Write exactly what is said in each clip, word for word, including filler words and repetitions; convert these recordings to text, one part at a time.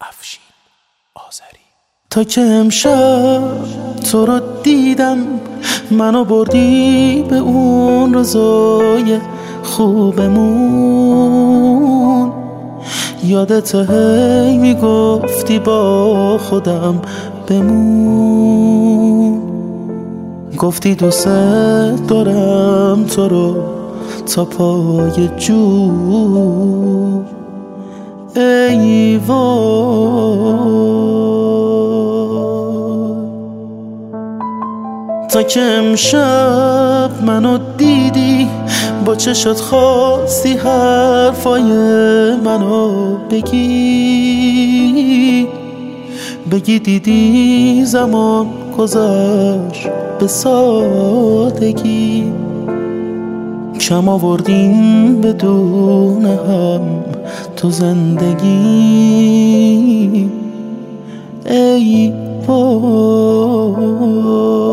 افشین آذری. تا که امشب تو رو دیدم، منو بردی به اون روزای خوبمون. یادت هی میگفتی با خودم بمون، گفتی دوست دارم تو رو تا پای جون. ای وای تا که امشب منو دیدی، با چشات خواستی حرفای منو بگی بگی دیدی زمان گذشت به سادگی. کم آوردیم بدون هم تو زندگی. ای وای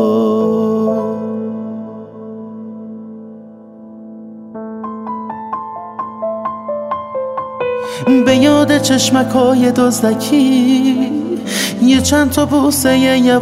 به یاد چشمکای دزدکی، یه چند تا بوسه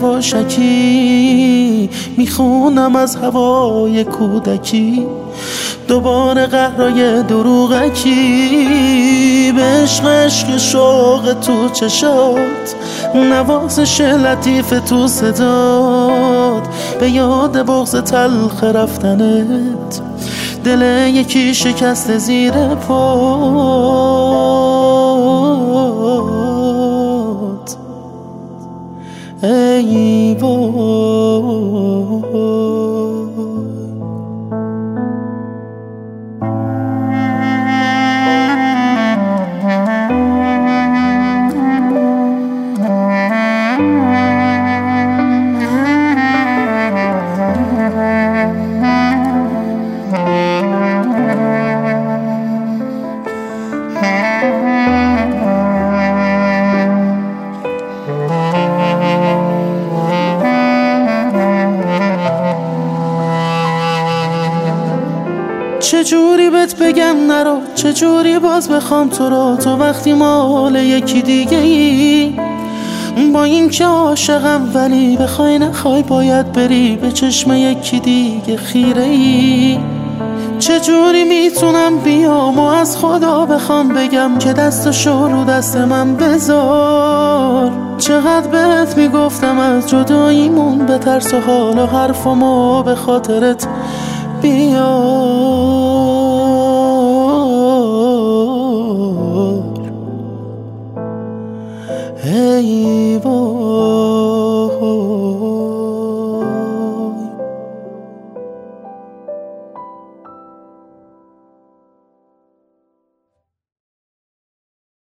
یواشکی، میخونم از هوای کودکی دوباره قهرای دروغکی. به عشق عشق شوق تو چشات، نوازش لطیف تو صدات، به یاد بغض تلخ رفتنت، دل یکی شکست زیر پات. ای وای چجوری بهت بگم نرو، چجوری باز بخوام تو رو، تو وقتی مال یکی دیگه ای. با این که عاشقم ولی بخوای نخوای باید بری، به چشم یکی دیگه خیره ای. چجوری میتونم بیام و از خدا بخوام بگم که دستشو رو دست من بذار. چقدر بهت میگفتم از جداییمون به ترس و حال و حرفمو به خاطرت بیار. ای وای